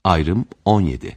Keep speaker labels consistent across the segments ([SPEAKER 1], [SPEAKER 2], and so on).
[SPEAKER 1] Ayrım 17.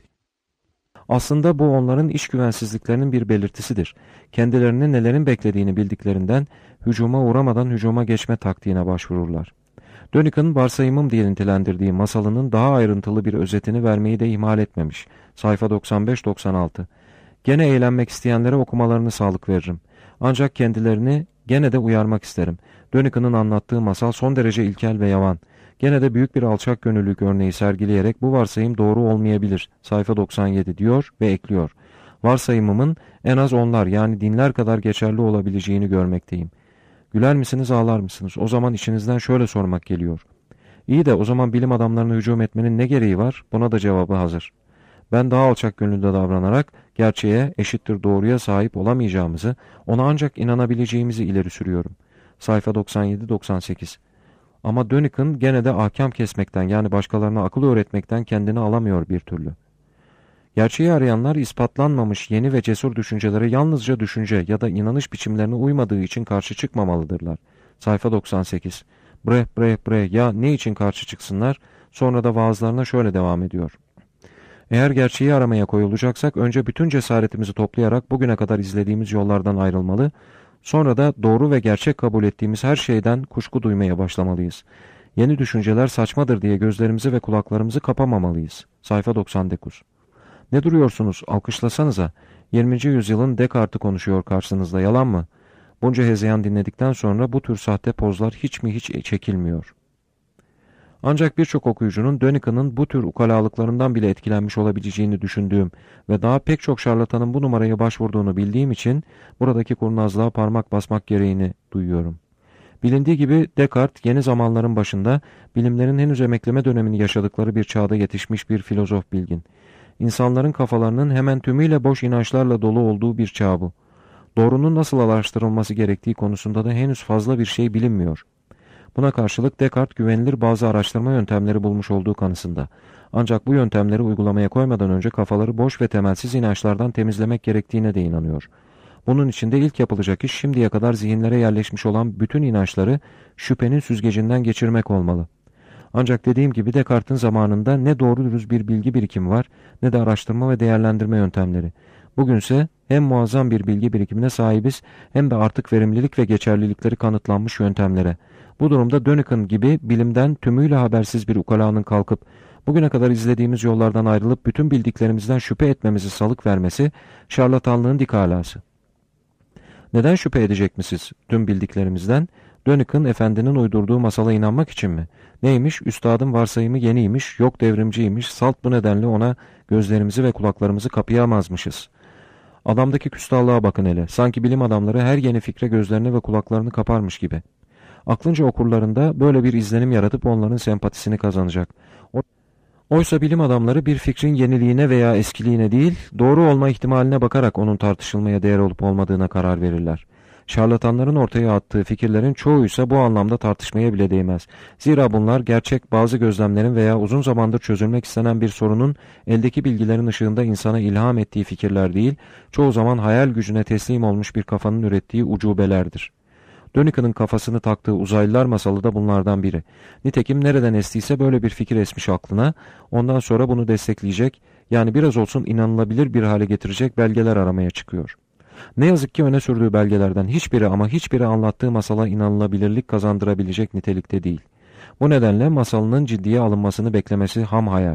[SPEAKER 2] Aslında bu onların iç güvensizliklerinin bir belirtisidir. Kendilerini nelerin beklediğini bildiklerinden hücuma uğramadan hücuma geçme taktiğine başvururlar. Dönük'ün varsayımım diye nitelendirdiği masalının daha ayrıntılı bir özetini vermeyi de ihmal etmemiş. Sayfa 95-96. Gene eğlenmek isteyenlere okumalarını sağlık veririm. Ancak kendilerini gene de uyarmak isterim. Dönük'ün anlattığı masal son derece ilkel ve yavan. Gene de büyük bir alçak gönüllülük örneği sergileyerek bu varsayım doğru olmayabilir. Sayfa 97 diyor ve ekliyor. Varsayımımın en az onlar yani dinler kadar geçerli olabileceğini görmekteyim. Güler misiniz, ağlar mısınız? O zaman içinizden şöyle sormak geliyor. İyi de o zaman bilim adamlarına hücum etmenin ne gereği var? Buna da cevabı hazır. Ben daha alçak gönüllü davranarak gerçeğe eşittir doğruya sahip olamayacağımızı, ona ancak inanabileceğimizi ileri sürüyorum. Sayfa 97-98. Ama Dönük'ün gene de ahkam kesmekten yani başkalarına akıl öğretmekten kendini alamıyor bir türlü. Gerçeği arayanlar ispatlanmamış yeni ve cesur düşüncelere yalnızca düşünce ya da inanış biçimlerine uymadığı için karşı çıkmamalıdırlar. Sayfa 98. Bre ya ne için karşı çıksınlar? Sonra da vaazlarına şöyle devam ediyor. Eğer gerçeği aramaya koyulacaksak önce bütün cesaretimizi toplayarak bugüne kadar izlediğimiz yollardan ayrılmalı, sonra da doğru ve gerçek kabul ettiğimiz her şeyden kuşku duymaya başlamalıyız. Yeni düşünceler saçmadır diye gözlerimizi ve kulaklarımızı kapamamalıyız. Sayfa 99. Ne duruyorsunuz? Alkışlasanıza. 20. yüzyılın Descartes'i konuşuyor karşınızda, yalan mı? Bunca hezeyan dinledikten sonra bu tür sahte pozlar hiç mi hiç çekilmiyor. Ancak birçok okuyucunun Dönük'ün bu tür ukalalıklarından bile etkilenmiş olabileceğini düşündüğüm ve daha pek çok şarlatanın bu numaraya başvurduğunu bildiğim için buradaki kurnazlığa parmak basmak gereğini duyuyorum. Bilindiği gibi Descartes yeni zamanların başında bilimlerin henüz emekleme dönemini yaşadıkları bir çağda yetişmiş bir filozof bilgin. İnsanların kafalarının hemen tümüyle boş inançlarla dolu olduğu bir çağ bu. Doğrunun nasıl araştırılması gerektiği konusunda da henüz fazla bir şey bilinmiyor. Buna karşılık Descartes güvenilir bazı araştırma yöntemleri bulmuş olduğu kanısında. Ancak bu yöntemleri uygulamaya koymadan önce kafaları boş ve temelsiz inançlardan temizlemek gerektiğine de inanıyor. Bunun için de ilk yapılacak iş şimdiye kadar zihinlere yerleşmiş olan bütün inançları şüphenin süzgecinden geçirmek olmalı. Ancak dediğim gibi Descartes'in zamanında ne doğru dürüst bir bilgi birikimi var ne de araştırma ve değerlendirme yöntemleri. Bugünse hem muazzam bir bilgi birikimine sahibiz hem de artık verimlilik ve geçerlilikleri kanıtlanmış yöntemlere. Bu durumda Dönük'ün gibi bilimden tümüyle habersiz bir ukalanın kalkıp bugüne kadar izlediğimiz yollardan ayrılıp bütün bildiklerimizden şüphe etmemizi salık vermesi şarlatanlığın dik alası. Neden şüphe edecek misiniz tüm bildiklerimizden? Dönük'ün efendinin uydurduğu masala inanmak için mi? Neymiş? Üstadın varsayımı yeniymiş, yok devrimciymiş, salt bu nedenle ona gözlerimizi ve kulaklarımızı kapayamazmışız. Adamdaki küstahlığa bakın hele. Sanki bilim adamları her yeni fikre gözlerini ve kulaklarını kaparmış gibi. Aklınca okurlarında böyle bir izlenim yaratıp onların sempatisini kazanacak. Oysa bilim adamları bir fikrin yeniliğine veya eskiliğine değil, doğru olma ihtimaline bakarak onun tartışılmaya değer olup olmadığına karar verirler. Şarlatanların ortaya attığı fikirlerin çoğuysa bu anlamda tartışmaya bile değmez. Zira bunlar gerçek bazı gözlemlerin veya uzun zamandır çözülmek istenen bir sorunun eldeki bilgilerin ışığında insana ilham ettiği fikirler değil, çoğu zaman hayal gücüne teslim olmuş bir kafanın ürettiği ucubelerdir. Dönük'ün kafasını taktığı uzaylılar masalı da bunlardan biri. Nitekim nereden estiyse böyle bir fikir esmiş aklına, ondan sonra bunu destekleyecek, yani biraz olsun inanılabilir bir hale getirecek belgeler aramaya çıkıyor. Ne yazık ki öne sürdüğü belgelerden hiçbiri ama hiçbiri anlattığı masala inanılabilirlik kazandırabilecek nitelikte değil. Bu nedenle masalının ciddiye alınmasını beklemesi ham hayal.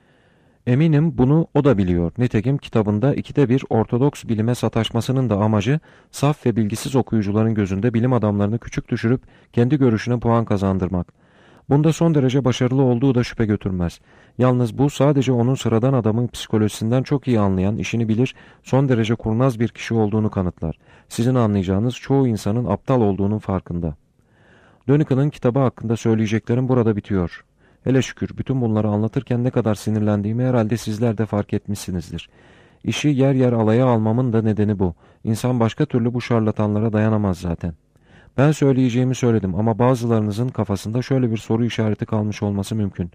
[SPEAKER 2] Eminim bunu o da biliyor. Nitekim kitabında 2'de 1 ortodoks bilime sataşmasının da amacı saf ve bilgisiz okuyucuların gözünde bilim adamlarını küçük düşürüp kendi görüşüne puan kazandırmak. Bunda son derece başarılı olduğu da şüphe götürmez. Yalnız bu sadece onun sıradan adamın psikolojisinden çok iyi anlayan, işini bilir, son derece kurnaz bir kişi olduğunu kanıtlar. Sizin anlayacağınız çoğu insanın aptal olduğunun farkında. Dönük'ün kitabı hakkında söyleyeceklerim burada bitiyor. Hele şükür bütün bunları anlatırken ne kadar sinirlendiğimi herhalde sizler de fark etmişsinizdir. İşi yer yer alaya almamın da nedeni bu. İnsan başka türlü bu şarlatanlara dayanamaz zaten. Ben söyleyeceğimi söyledim ama bazılarınızın kafasında şöyle bir soru işareti kalmış olması mümkün.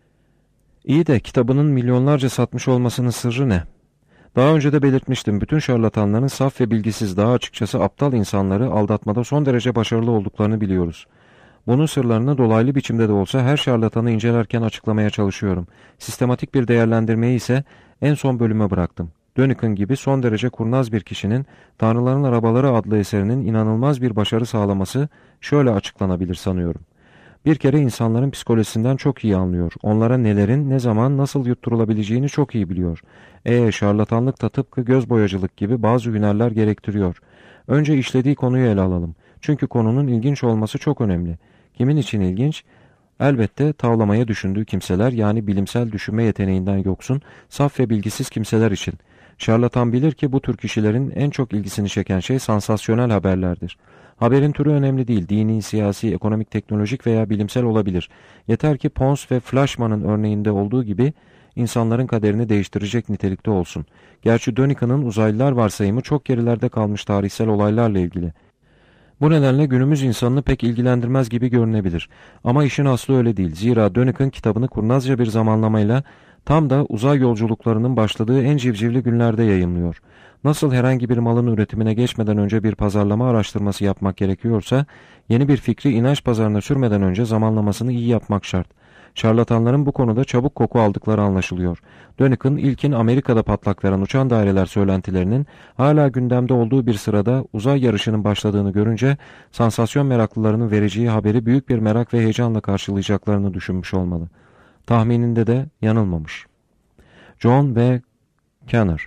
[SPEAKER 2] İyi de kitabının milyonlarca satmış olmasının sırrı ne? Daha önce de belirtmiştim, bütün şarlatanların saf ve bilgisiz, daha açıkçası aptal insanları aldatmada son derece başarılı olduklarını biliyoruz. Bunun sırlarını dolaylı biçimde de olsa her şarlatanı incelerken açıklamaya çalışıyorum. Sistematik bir değerlendirmeyi ise en son bölüme bıraktım. Dönük'ün gibi son derece kurnaz bir kişinin Tanrıların Arabaları adlı eserinin inanılmaz bir başarı sağlaması şöyle açıklanabilir sanıyorum. Bir kere insanların psikolojisinden çok iyi anlıyor. Onlara nelerin, ne zaman, nasıl yutturulabileceğini çok iyi biliyor. Şarlatanlık da tıpkı göz boyacılık gibi bazı hünerler gerektiriyor. Önce işlediği konuyu ele alalım. Çünkü konunun ilginç olması çok önemli. Kimin için ilginç? Elbette tavlamaya düşündüğü kimseler, yani bilimsel düşünme yeteneğinden yoksun, saf ve bilgisiz kimseler için. Şarlatan bilir ki bu tür kişilerin en çok ilgisini çeken şey sansasyonel haberlerdir. Haberin türü önemli değil, dini, siyasi, ekonomik, teknolojik veya bilimsel olabilir. Yeter ki Pons ve Flashman'ın örneğinde olduğu gibi insanların kaderini değiştirecek nitelikte olsun. Gerçi Dönükhan'ın uzaylılar varsayımı çok gerilerde kalmış tarihsel olaylarla ilgili. Bu nedenle günümüz insanını pek ilgilendirmez gibi görünebilir. Ama işin aslı öyle değil. Zira Dönükhan kitabını kurnazca bir zamanlamayla tam da uzay yolculuklarının başladığı en civcivli günlerde yayımlıyor. Nasıl herhangi bir malın üretimine geçmeden önce bir pazarlama araştırması yapmak gerekiyorsa, yeni bir fikri inanç pazarına sürmeden önce zamanlamasını iyi yapmak şart. Şarlatanların bu konuda çabuk koku aldıkları anlaşılıyor. Dönükhan ilkin Amerika'da patlak veren uçan daireler söylentilerinin hala gündemde olduğu bir sırada uzay yarışının başladığını görünce sansasyon meraklılarının vereceği haberi büyük bir merak ve heyecanla karşılayacaklarını düşünmüş olmalı. Tahmininde de yanılmamış. John V. Kenner,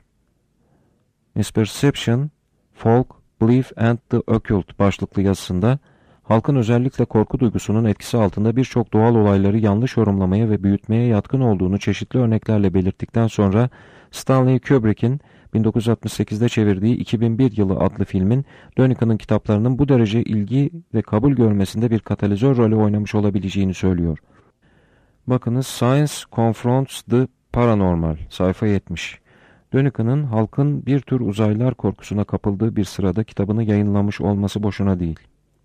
[SPEAKER 2] Misperception, Folk, Belief and the Occult başlıklı yazısında halkın özellikle korku duygusunun etkisi altında birçok doğal olayları yanlış yorumlamaya ve büyütmeye yatkın olduğunu çeşitli örneklerle belirttikten sonra Stanley Kubrick'in 1968'de çevirdiği 2001 yılı adlı filmin Dönükhan'ın kitaplarının bu derece ilgi ve kabul görmesinde bir katalizör rolü oynamış olabileceğini söylüyor. Bakınız, Science Confronts the Paranormal, sayfa 70. Dönükhan'ın halkın bir tür uzaylılar korkusuna kapıldığı bir sırada kitabını yayınlamış olması boşuna değil.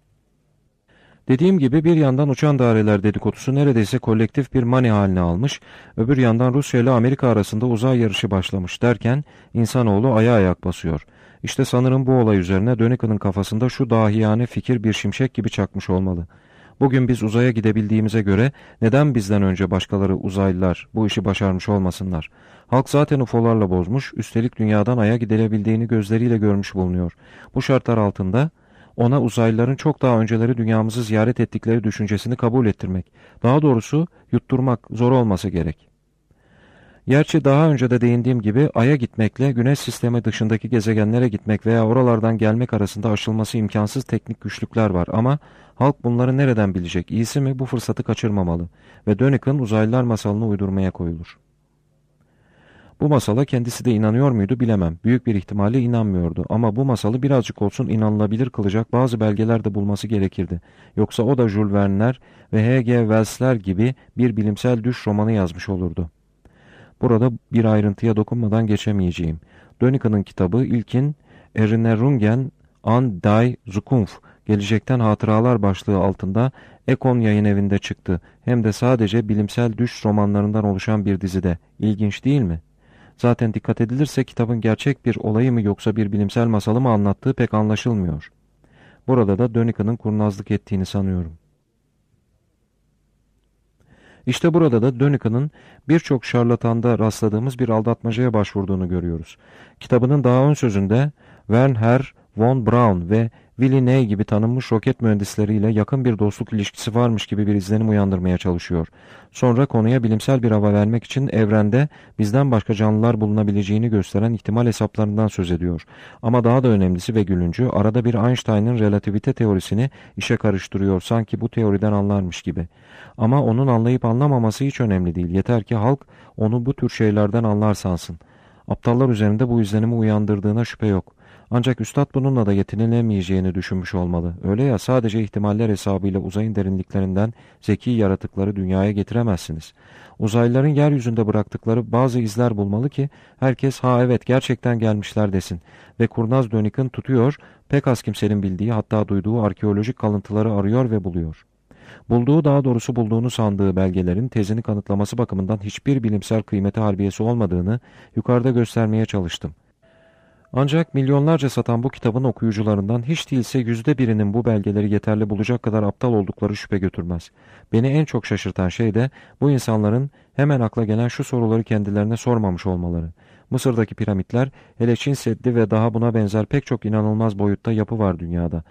[SPEAKER 2] Dediğim gibi bir yandan uçan daireler dedikodusu neredeyse kolektif bir mani haline almış, öbür yandan Rusya ile Amerika arasında uzay yarışı başlamış derken insanoğlu aya ayak basıyor. İşte sanırım bu olay üzerine Dönükhan'ın kafasında şu dahiyane fikir bir şimşek gibi çakmış olmalı. Bugün biz uzaya gidebildiğimize göre neden bizden önce başkaları uzaylılar bu işi başarmış olmasınlar? Halk zaten UFO'larla bozmuş, üstelik dünyadan aya gidilebildiğini gözleriyle görmüş bulunuyor. Bu şartlar altında ona uzaylıların çok daha önceleri dünyamızı ziyaret ettikleri düşüncesini kabul ettirmek, daha doğrusu yutturmak zor olması gerek. Gerçi daha önce de değindiğim gibi Ay'a gitmekle Güneş sistemi dışındaki gezegenlere gitmek veya oralardan gelmek arasında aşılması imkansız teknik güçlükler var ama halk bunları nereden bilecek? İyisi mi bu fırsatı kaçırmamalı ve Dönükhan uzaylılar masalını uydurmaya koyulur. Bu masala kendisi de inanıyor muydu bilemem. Büyük bir ihtimalle inanmıyordu ama bu masalı birazcık olsun inanılabilir kılacak bazı belgeler de bulması gerekirdi. Yoksa o da Jules Verne'ler ve H.G. Wells'ler gibi bir bilimsel düş romanı yazmış olurdu. Burada bir ayrıntıya dokunmadan geçemeyeceğim. Dönükhan'ın kitabı ilkin Erinnerungen an die Zukunft, Gelecekten Hatıralar başlığı altında Ekon Yayınevi'nde çıktı. Hem de sadece bilimsel düş romanlarından oluşan bir dizide. İlginç değil mi? Zaten dikkat edilirse kitabın gerçek bir olayı mı yoksa bir bilimsel masalı mı anlattığı pek anlaşılmıyor. Burada da Dönükhan'ın kurnazlık ettiğini sanıyorum. İşte burada da Dönükhan'ın birçok şarlatanda rastladığımız bir aldatmacaya başvurduğunu görüyoruz. Kitabının daha ön sözünde Wernher von Braun ve Willy Ney gibi tanınmış roket mühendisleriyle yakın bir dostluk ilişkisi varmış gibi bir izlenim uyandırmaya çalışıyor. Sonra konuya bilimsel bir hava vermek için evrende bizden başka canlılar bulunabileceğini gösteren ihtimal hesaplarından söz ediyor. Ama daha da önemlisi ve gülüncü, arada bir Einstein'ın relativite teorisini işe karıştırıyor, sanki bu teoriden anlarmış gibi. Ama onun anlayıp anlamaması hiç önemli değil. Yeter ki halk onu bu tür şeylerden anlar sansın. Aptallar üzerinde bu izlenimi uyandırdığına şüphe yok. Ancak üstad bununla da yetinilemeyeceğini düşünmüş olmalı. Öyle ya, sadece ihtimaller hesabıyla uzayın derinliklerinden zeki yaratıkları dünyaya getiremezsiniz. Uzaylıların yeryüzünde bıraktıkları bazı izler bulmalı ki herkes ha evet gerçekten gelmişler desin. Ve kurnaz Dönükhan tutuyor, pek az kimsenin bildiği hatta duyduğu arkeolojik kalıntıları arıyor ve buluyor. Bulduğu, daha doğrusu bulduğunu sandığı belgelerin tezini kanıtlaması bakımından hiçbir bilimsel kıymeti harbiyesi olmadığını yukarıda göstermeye çalıştım. Ancak milyonlarca satan bu kitabın okuyucularından hiç değilse %1'inin bu belgeleri yeterli bulacak kadar aptal oldukları şüphe götürmez. Beni en çok şaşırtan şey de bu insanların hemen akla gelen şu soruları kendilerine sormamış olmaları. Mısır'daki piramitler, hele Çin Seddi ve daha buna benzer pek çok inanılmaz boyutta yapı var dünyada.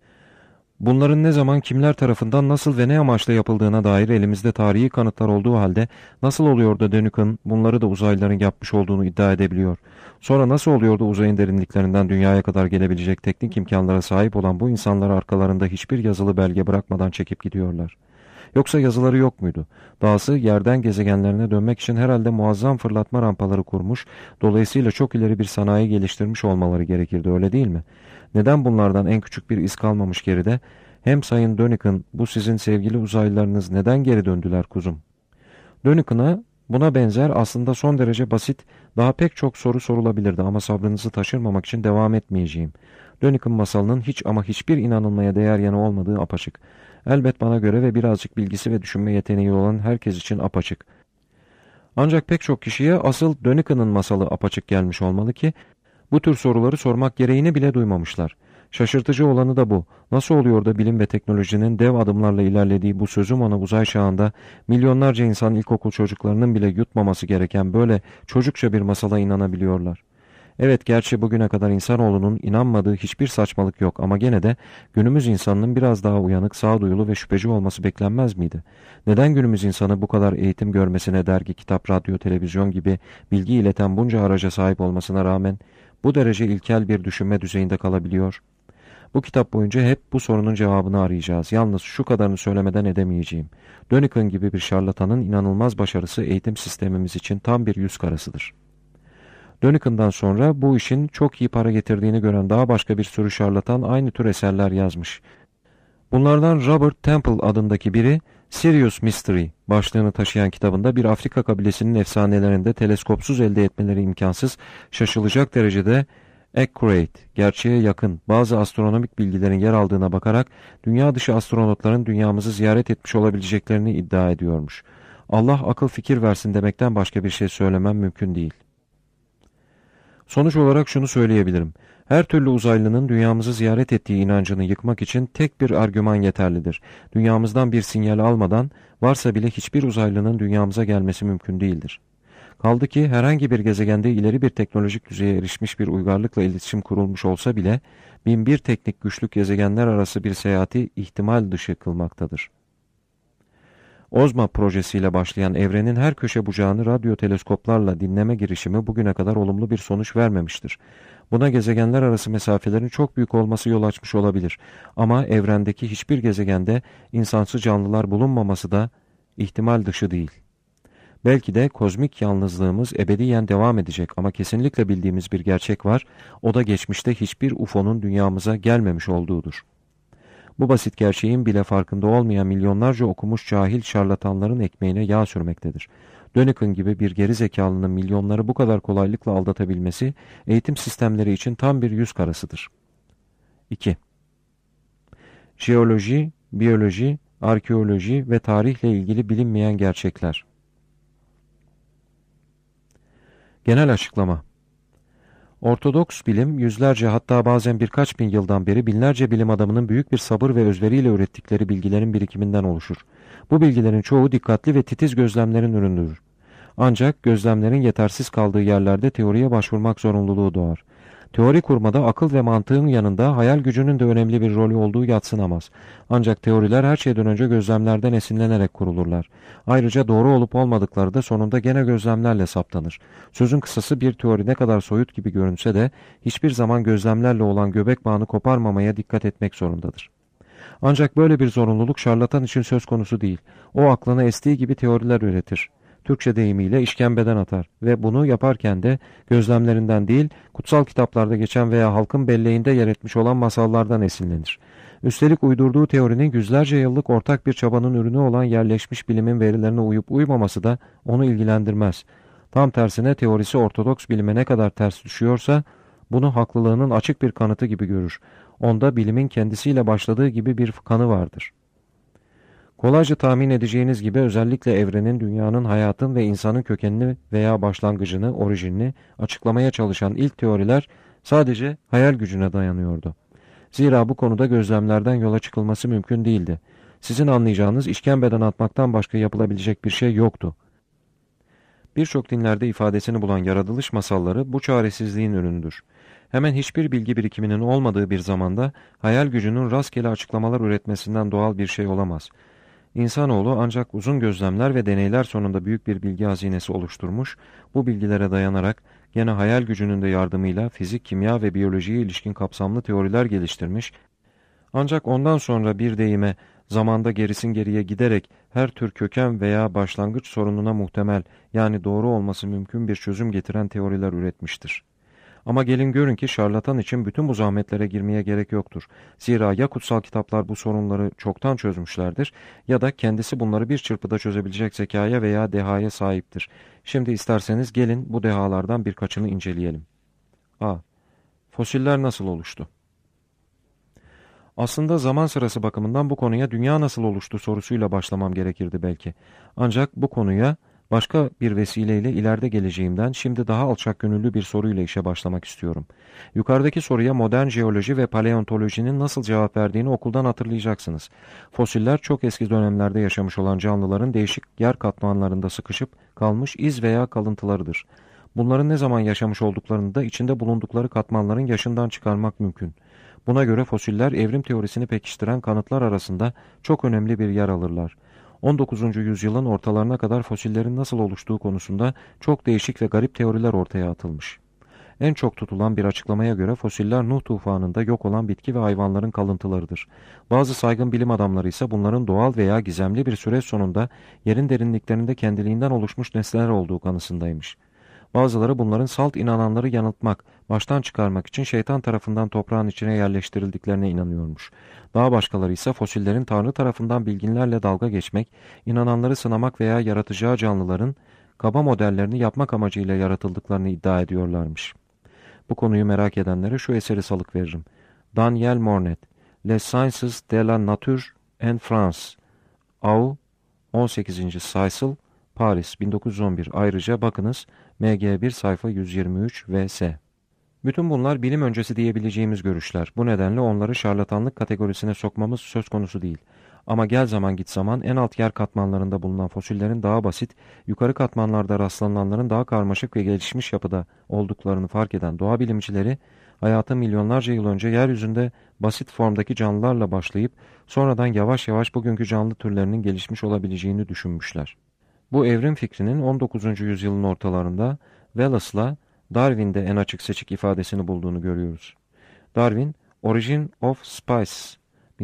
[SPEAKER 2] Bunların ne zaman kimler tarafından nasıl ve ne amaçla yapıldığına dair elimizde tarihi kanıtlar olduğu halde nasıl oluyor da Dönük'ün bunları da uzaylıların yapmış olduğunu iddia edebiliyor? Sonra nasıl oluyor da uzayın derinliklerinden dünyaya kadar gelebilecek teknik imkanlara sahip olan bu insanlar arkalarında hiçbir yazılı belge bırakmadan çekip gidiyorlar? Yoksa yazıları yok muydu? Dahası yerden gezegenlerine dönmek için herhalde muazzam fırlatma rampaları kurmuş, dolayısıyla çok ileri bir sanayi geliştirmiş olmaları gerekirdi, öyle değil mi? Neden bunlardan en küçük bir iz kalmamış geride? Hem Sayın Dönük'ün, bu sizin sevgili uzaylılarınız neden geri döndüler kuzum? Dönük'üne buna benzer aslında son derece basit, daha pek çok soru sorulabilirdi ama sabrınızı taşırmamak için devam etmeyeceğim. Dönük'ün masalının hiç ama hiçbir inanılmaya değer yanı olmadığı apaçık. Elbet bana göre ve birazcık bilgisi ve düşünme yeteneği olan herkes için apaçık. Ancak pek çok kişiye asıl Dönük'ün masalı apaçık gelmiş olmalı ki bu tür soruları sormak gereğini bile duymamışlar. Şaşırtıcı olanı da bu. Nasıl oluyor da bilim ve teknolojinin dev adımlarla ilerlediği bu sözüm ona uzay çağında milyonlarca insan ilkokul çocuklarının bile yutmaması gereken böyle çocukça bir masala inanabiliyorlar? Evet, gerçi bugüne kadar insanoğlunun inanmadığı hiçbir saçmalık yok ama gene de günümüz insanının biraz daha uyanık, sağduyulu ve şüpheci olması beklenmez miydi? Neden günümüz insanı bu kadar eğitim görmesine, dergi, kitap, radyo, televizyon gibi bilgi ileten bunca araca sahip olmasına rağmen bu derece ilkel bir düşünme düzeyinde kalabiliyor? Bu kitap boyunca hep bu sorunun cevabını arayacağız. Yalnız şu kadarını söylemeden edemeyeceğim. Dönük'ün gibi bir şarlatanın inanılmaz başarısı eğitim sistemimiz için tam bir yüz karasıdır. Dönük'ünden sonra bu işin çok iyi para getirdiğini gören daha başka bir sürü şarlatan aynı tür eserler yazmış. Bunlardan Robert Temple adındaki biri Sirius Mystery başlığını taşıyan kitabında bir Afrika kabilesinin efsanelerinde teleskopsuz elde etmeleri imkansız, şaşılacak derecede accurate, gerçeğe yakın bazı astronomik bilgilerin yer aldığına bakarak dünya dışı astronotların dünyamızı ziyaret etmiş olabileceklerini iddia ediyormuş. Allah akıl fikir versin demekten başka bir şey söylemem mümkün değil. Sonuç olarak şunu söyleyebilirim. Her türlü uzaylının dünyamızı ziyaret ettiği inancını yıkmak için tek bir argüman yeterlidir. Dünyamızdan bir sinyal almadan, varsa bile hiçbir uzaylının dünyamıza gelmesi mümkün değildir. Kaldı ki herhangi bir gezegende ileri bir teknolojik düzeye erişmiş bir uygarlıkla iletişim kurulmuş olsa bile, binbir teknik güçlük gezegenler arası bir seyahati ihtimal dışı kılmaktadır. Ozma projesiyle başlayan evrenin her köşe bucağını radyo teleskoplarla dinleme girişimi bugüne kadar olumlu bir sonuç vermemiştir. Buna gezegenler arası mesafelerin çok büyük olması yol açmış olabilir. Ama evrendeki hiçbir gezegende insansı canlılar bulunmaması da ihtimal dışı değil. Belki de kozmik yalnızlığımız ebediyen devam edecek ama kesinlikle bildiğimiz bir gerçek var. O da geçmişte hiçbir UFO'nun dünyamıza gelmemiş olduğudur. Bu basit gerçeğin bile farkında olmayan milyonlarca okumuş cahil şarlatanların ekmeğine yağ sürmektedir. Dönük'ün gibi bir geri zekalının milyonları bu kadar kolaylıkla aldatabilmesi eğitim sistemleri için tam bir yüz karasıdır. 2. Jeoloji, biyoloji, arkeoloji ve tarihle ilgili bilinmeyen gerçekler. Genel açıklama. Ortodoks bilim yüzlerce hatta bazen birkaç bin yıldan beri binlerce bilim adamının büyük bir sabır ve özveriyle ürettikleri bilgilerin birikiminden oluşur. Bu bilgilerin çoğu dikkatli ve titiz gözlemlerin ürünüdür. Ancak gözlemlerin yetersiz kaldığı yerlerde teoriye başvurmak zorunluluğu doğar. Teori kurmada akıl ve mantığın yanında hayal gücünün de önemli bir rolü olduğu yadsınamaz. Ancak teoriler her şeyden önce gözlemlerden esinlenerek kurulurlar. Ayrıca doğru olup olmadıkları da sonunda gene gözlemlerle saptanır. Sözün kısası bir teori ne kadar soyut gibi görünse de hiçbir zaman gözlemlerle olan göbek bağını koparmamaya dikkat etmek zorundadır. Ancak böyle bir zorunluluk şarlatan için söz konusu değil. O aklına estiği gibi teoriler üretir. Türkçe deyimiyle işkembeden atar ve bunu yaparken de gözlemlerinden değil, kutsal kitaplarda geçen veya halkın belleğinde yer etmiş olan masallardan esinlenir. Üstelik uydurduğu teorinin yüzlerce yıllık ortak bir çabanın ürünü olan yerleşmiş bilimin verilerine uyup uymaması da onu ilgilendirmez. Tam tersine teorisi ortodoks bilime ne kadar ters düşüyorsa, bunu haklılığının açık bir kanıtı gibi görür. Onda bilimin kendisiyle başladığı gibi bir kanı vardır. Kolayca tahmin edeceğiniz gibi özellikle evrenin, dünyanın, hayatın ve insanın kökenini veya başlangıcını, orijinini açıklamaya çalışan ilk teoriler Sadece hayal gücüne dayanıyordu. Zira bu konuda gözlemlerden yola çıkılması mümkün değildi. Sizin anlayacağınız işkembeden atmaktan başka yapılabilecek bir şey yoktu. Birçok dinlerde ifadesini bulan yaratılış masalları bu çaresizliğin ürünüdür. Hemen hiçbir bilgi birikiminin olmadığı bir zamanda hayal gücünün rastgele açıklamalar üretmesinden doğal bir şey olamaz. İnsanoğlu ancak uzun gözlemler ve deneyler sonunda büyük bir bilgi hazinesi oluşturmuş, bu bilgilere dayanarak gene hayal gücünün de yardımıyla fizik, kimya ve biyolojiye ilişkin kapsamlı teoriler geliştirmiş, ancak ondan sonra bir deyime zamanda gerisin geriye giderek her tür köken veya başlangıç sorununa muhtemel yani doğru olması mümkün bir çözüm getiren teoriler üretmiştir. Ama gelin görün ki şarlatan için bütün bu zahmetlere girmeye gerek yoktur. Zira ya kutsal kitaplar bu sorunları çoktan çözmüşlerdir ya da kendisi bunları bir çırpıda çözebilecek zekaya veya dehaya sahiptir. Şimdi isterseniz gelin bu dehalardan birkaçını inceleyelim. A. Fosiller nasıl oluştu? Aslında zaman sırası bakımından bu konuya dünya nasıl oluştu sorusuyla başlamam gerekirdi belki. Ancak bu konuya başka bir vesileyle ileride geleceğimden şimdi daha alçak gönüllü bir soruyla işe başlamak istiyorum. Yukarıdaki soruya modern jeoloji ve paleontolojinin nasıl cevap verdiğini okuldan hatırlayacaksınız. Fosiller çok eski dönemlerde yaşamış olan canlıların değişik yer katmanlarında sıkışıp kalmış iz veya kalıntılarıdır. Bunların ne zaman yaşamış olduklarını da içinde bulundukları katmanların yaşından çıkarmak mümkün. Buna göre fosiller evrim teorisini pekiştiren kanıtlar arasında çok önemli bir yer alırlar. 19. yüzyılın ortalarına kadar fosillerin nasıl oluştuğu konusunda çok değişik ve garip teoriler ortaya atılmış. En çok tutulan bir açıklamaya göre fosiller Nuh tufanında yok olan bitki ve hayvanların kalıntılarıdır. Bazı saygın bilim adamları ise bunların doğal veya gizemli bir süreç sonunda yerin derinliklerinde kendiliğinden oluşmuş nesneler olduğu kanısındaymış. Bazıları bunların salt inananları yanıltmak, baştan çıkarmak için şeytan tarafından toprağın içine yerleştirildiklerine inanıyormuş. Daha başkaları ise fosillerin Tanrı tarafından bilginlerle dalga geçmek, inananları sınamak veya yaratacağı canlıların kaba modellerini yapmak amacıyla yaratıldıklarını iddia ediyorlarmış. Bu konuyu merak edenlere şu eseri salık veririm. Daniel Mornet, Les Sciences de la Nature en France, Au, 18. Sayısıl, Paris 1911. Ayrıca bakınız MG1 sayfa 123 vs. Bütün bunlar bilim öncesi diyebileceğimiz görüşler. Bu nedenle onları şarlatanlık kategorisine sokmamız söz konusu değil. Ama gel zaman git zaman en alt yer katmanlarında bulunan fosillerin daha basit, yukarı katmanlarda rastlananların daha karmaşık ve gelişmiş yapıda olduklarını fark eden doğa bilimcileri, hayatı milyonlarca yıl önce yeryüzünde basit formdaki canlılarla başlayıp sonradan yavaş yavaş bugünkü canlı türlerinin gelişmiş olabileceğini düşünmüşler. Bu evrim fikrinin 19. yüzyılın ortalarında Wallace'la Darwin'de en açık seçik ifadesini bulduğunu görüyoruz. Darwin, Origin of Species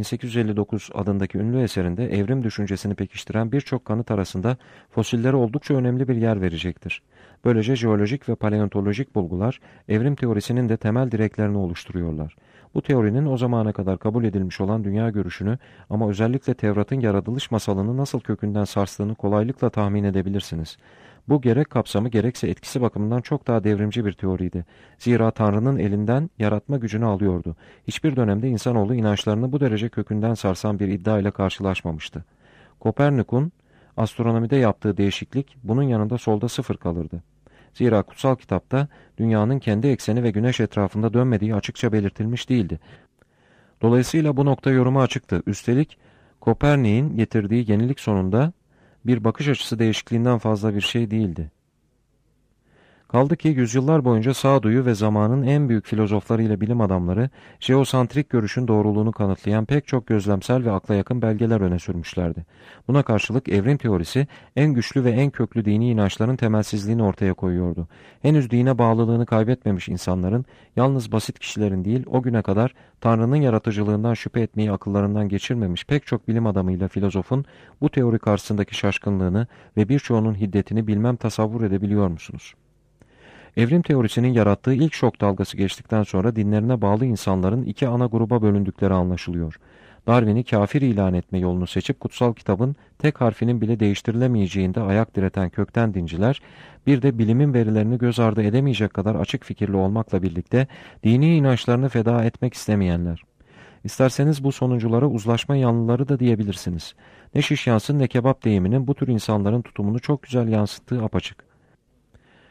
[SPEAKER 2] 1859 adındaki ünlü eserinde evrim düşüncesini pekiştiren birçok kanıt arasında fosillere oldukça önemli bir yer verecektir. Böylece jeolojik ve paleontolojik bulgular evrim teorisinin de temel direklerini oluşturuyorlar. Bu teorinin o zamana kadar kabul edilmiş olan dünya görüşünü ama özellikle Tevrat'ın yaratılış masalını nasıl kökünden sarstığını kolaylıkla tahmin edebilirsiniz. Bu gerek kapsamı gerekse etkisi bakımından çok daha devrimci bir teoriydi. Zira Tanrı'nın elinden yaratma gücünü alıyordu. Hiçbir dönemde insanoğlu inançlarını bu derece kökünden sarsan bir iddia ile karşılaşmamıştı. Kopernik'un astronomide yaptığı değişiklik bunun yanında solda sıfır kalırdı. Zira kutsal kitapta dünyanın kendi ekseni ve güneş etrafında dönmediği açıkça belirtilmiş değildi. Dolayısıyla bu nokta yoruma açıktı. Üstelik Kopernik'in getirdiği yenilik sonunda bir bakış açısı değişikliğinden fazla bir şey değildi. Kaldı ki yüzyıllar boyunca sağduyu ve zamanın en büyük filozofları ile bilim adamları jeosantrik görüşün doğruluğunu kanıtlayan pek çok gözlemsel ve akla yakın belgeler öne sürmüşlerdi. Buna karşılık evrim teorisi en güçlü ve en köklü dini inançların temelsizliğini ortaya koyuyordu. Henüz dine bağlılığını kaybetmemiş insanların, yalnız basit kişilerin değil o güne kadar Tanrı'nın yaratıcılığından şüphe etmeyi akıllarından geçirmemiş pek çok bilim adamıyla filozofun bu teori karşısındaki şaşkınlığını ve birçoğunun hiddetini bilmem tasavvur edebiliyor musunuz? Evrim teorisinin yarattığı ilk şok dalgası geçtikten sonra dinlerine bağlı insanların iki ana gruba bölündükleri anlaşılıyor. Darwin'i kafir ilan etme yolunu seçip kutsal kitabın tek harfinin bile değiştirilemeyeceğinde ayak direten kökten dinciler, bir de bilimin verilerini göz ardı edemeyecek kadar açık fikirli olmakla birlikte dini inançlarını feda etmek istemeyenler. İsterseniz bu sonunculara uzlaşma yanlıları da diyebilirsiniz. Ne şiş yansın ne kebap deyiminin bu tür insanların tutumunu çok güzel yansıttığı apaçık.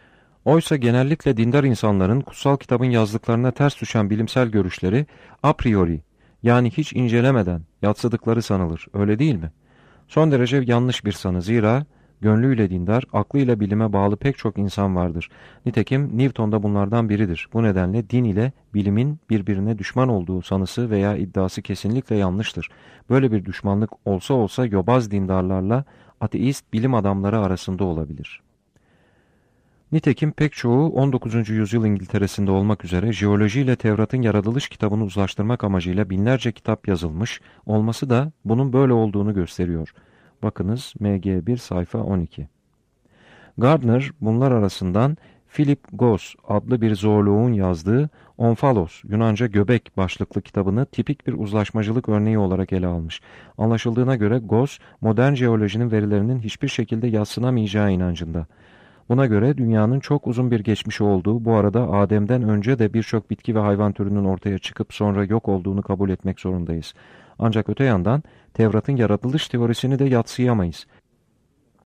[SPEAKER 2] Oysa genellikle dindar insanların kutsal kitabın yazdıklarına ters düşen bilimsel görüşleri a priori, yani hiç incelemeden yadsıdıkları sanılır, öyle değil mi? Son derece yanlış bir sanı, zira gönlüyle dindar, aklıyla bilime bağlı pek çok insan vardır. Nitekim Newton da bunlardan biridir. Bu nedenle din ile bilimin birbirine düşman olduğu sanısı veya iddiası kesinlikle yanlıştır. Böyle bir düşmanlık olsa olsa yobaz dindarlarla ateist bilim adamları arasında olabilir. Nitekim pek çoğu 19. yüzyıl İngiltere'sinde olmak üzere jeolojiyle Tevrat'ın yaratılış kitabını uzlaştırmak amacıyla binlerce kitap yazılmış olması da bunun böyle olduğunu gösteriyor. Bakınız MG1 sayfa 12. Gardner bunlar arasından Philip Goss adlı bir zooloğun yazdığı Omphalos, Yunanca göbek başlıklı kitabını tipik bir uzlaşmacılık örneği olarak ele almış. Anlaşıldığına göre Goss, modern jeolojinin verilerinin hiçbir şekilde yadsınamayacağı inancında. Buna göre dünyanın çok uzun bir geçmişi olduğu, bu arada Adem'den önce de birçok bitki ve hayvan türünün ortaya çıkıp sonra yok olduğunu kabul etmek zorundayız. Ancak öte yandan Tevrat'ın yaratılış teorisini de yadsıyamayız.